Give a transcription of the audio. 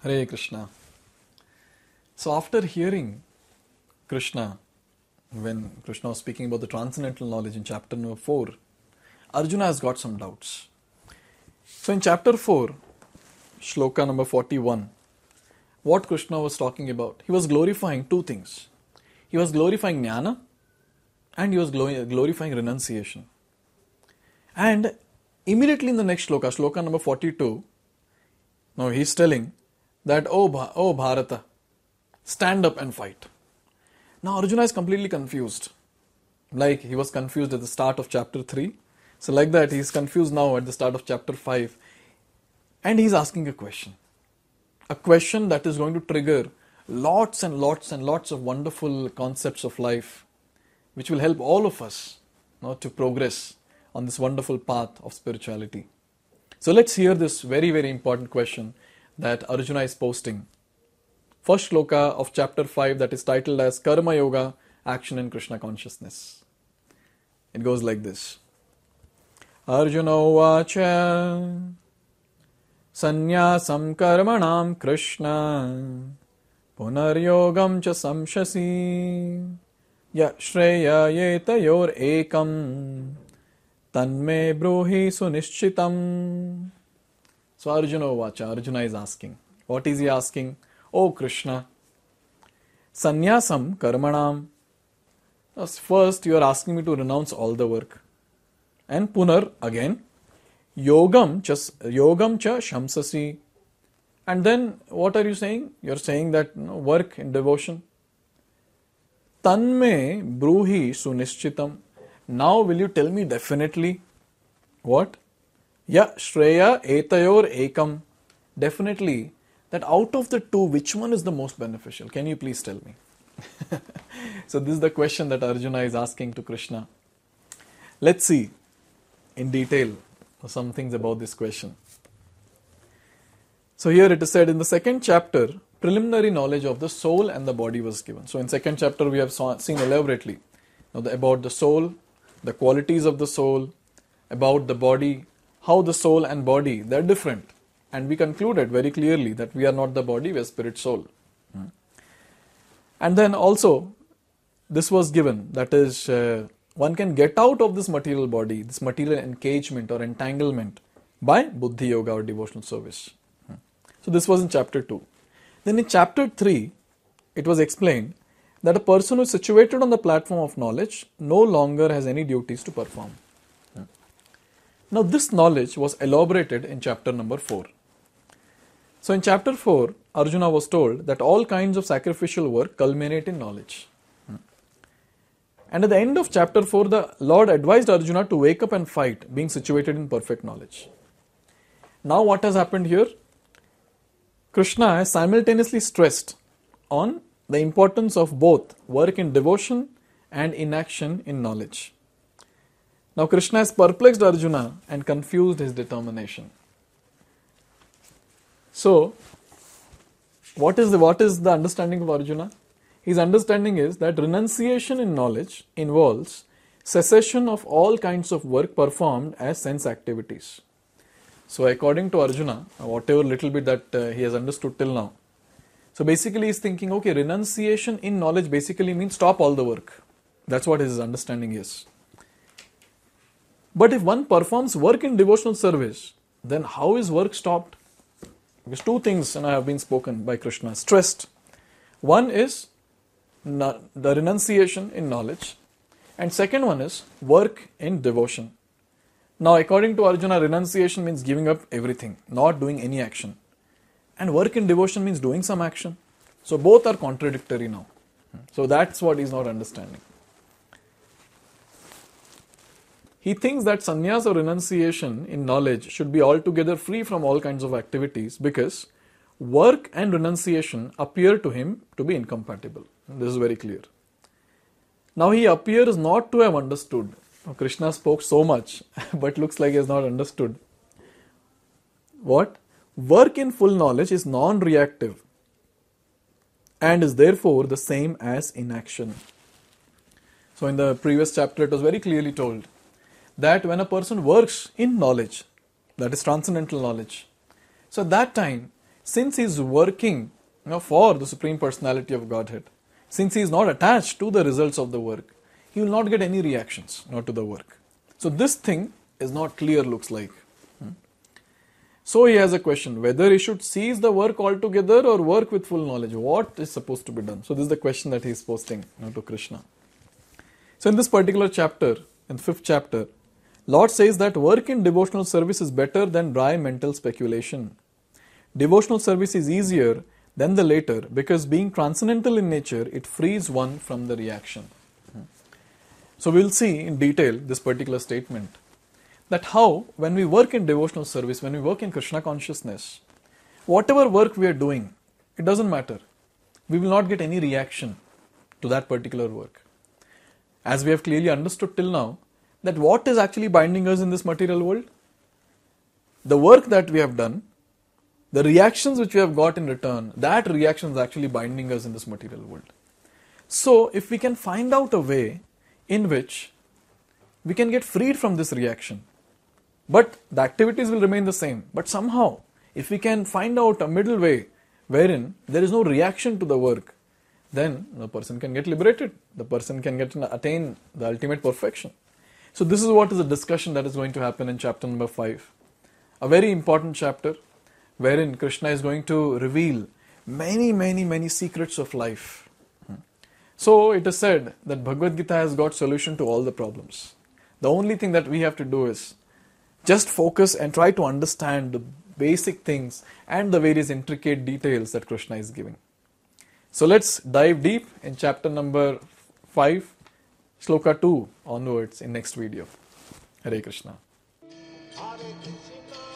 Hare Krishna. So after hearing Krishna, when Krishna was speaking about the transcendental knowledge in chapter number 4, Arjuna has got some doubts. So in chapter 4, shloka number 41, what Krishna was talking about, he was glorifying two things. He was glorifying jnana and he was glorifying renunciation. And immediately in the next shloka, shloka number 42, now he's telling that, oh Bharata, stand up and fight. Now Arjuna is completely confused. Like he was confused at the start of chapter 3. So like that, he's confused now at the start of chapter 5. And he's asking a question. A question that is going to trigger lots and lots and lots of wonderful concepts of life, which will help all of us to progress on this wonderful path of spirituality. So let's hear this very, very important question that Arjuna is posting. First shloka of chapter 5 that is titled as Karma Yoga, Action in Krishna Consciousness. It goes like this. Arjuna vacha Sanyasam karmanam Krishna Punaryogam cha samshasi Ya shreya yetayor ekam Tanme bruhi sunischitam. So Arjuna vacha, Arjuna is asking. What is he asking? Oh Krishna, Sanyasam karmanam. First you are asking me to renounce all the work. And punar again, Yogam cha shamsasi. And then what are you saying? You are saying that work in devotion. Tanme bruhi sunischitam. Now will you tell me definitely what? Ya shreya etayor ekam. Definitely that out of the two, which one is the most beneficial? Can you please tell me? So this is the question that Arjuna is asking to Krishna. Let's see in detail some things about this question. So here it is said in the second chapter, preliminary knowledge of the soul and the body was given. So in second chapter we have seen elaborately about the soul, the qualities of the soul, about the body, how the soul and body, they are different. And we concluded very clearly that we are not the body, we are spirit soul. And then also, this was given, that is, one can get out of this material body, this material engagement or entanglement by Buddhi Yoga or devotional service. So this was in chapter 2. Then in chapter 3, it was explained that a person who is situated on the platform of knowledge no longer has any duties to perform. Now this knowledge was elaborated in chapter number 4. So in chapter 4, Arjuna was told that all kinds of sacrificial work culminate in knowledge. And at the end of chapter 4, the Lord advised Arjuna to wake up and fight, being situated in perfect knowledge. Now what has happened here? Krishna has simultaneously stressed on the importance of both work in devotion and inaction in knowledge. Now Krishna has perplexed Arjuna and confused his determination. So, what is the understanding of Arjuna? His understanding is that renunciation in knowledge involves cessation of all kinds of work performed as sense activities. So according to Arjuna, whatever little bit that he has understood till now, so basically he's thinking, okay, renunciation in knowledge basically means stop all the work. That's what his understanding is. But if one performs work in devotional service, then how is work stopped? Because two things have been spoken by Krishna, stressed. One is the renunciation in knowledge, and second one is work in devotion. Now according to Arjuna, renunciation means giving up everything, not doing any action. And work in devotion means doing some action. So both are contradictory now. So that's what he's not understanding. He thinks that sannyas or renunciation in knowledge should be altogether free from all kinds of activities because work and renunciation appear to him to be incompatible. This is very clear. Now he appears not to have understood. Krishna spoke so much, but looks like he has not understood. What? Work in full knowledge is non-reactive and is therefore the same as inaction. So in the previous chapter it was very clearly told that when a person works in knowledge, that is transcendental knowledge, so at that time since he is working for the Supreme Personality of Godhead, since he is not attached to the results of the work, he will not get any reactions to the work. So this thing is not clear, looks like. So he has a question whether he should cease the work altogether or work with full knowledge. What is supposed to be done? So this is the question that he is posting to Krishna. So in this particular chapter, in the 5th chapter, Lord says that work in devotional service is better than dry mental speculation. Devotional service is easier than the later because being transcendental in nature, it frees one from the reaction. So we'll see in detail this particular statement. That how, when we work in devotional service, when we work in Krishna consciousness, whatever work we are doing, it doesn't matter. We will not get any reaction to that particular work. As we have clearly understood till now, that what is actually binding us in this material world? The work that we have done, the reactions which we have got in return, that reaction is actually binding us in this material world. So, if we can find out a way in which we can get freed from this reaction, but the activities will remain the same. But somehow, if we can find out a middle way wherein there is no reaction to the work, then the person can get liberated. The person can attain the ultimate perfection. So this is what is the discussion that is going to happen in chapter number 5. A very important chapter wherein Krishna is going to reveal many secrets of life. So it is said that Bhagavad Gita has got solution to all the problems. The only thing that we have to do is just focus and try to understand the basic things and the various intricate details that Krishna is giving. So let's dive deep in chapter number 5, Shloka 2 onwards in next video. Hare Krishna.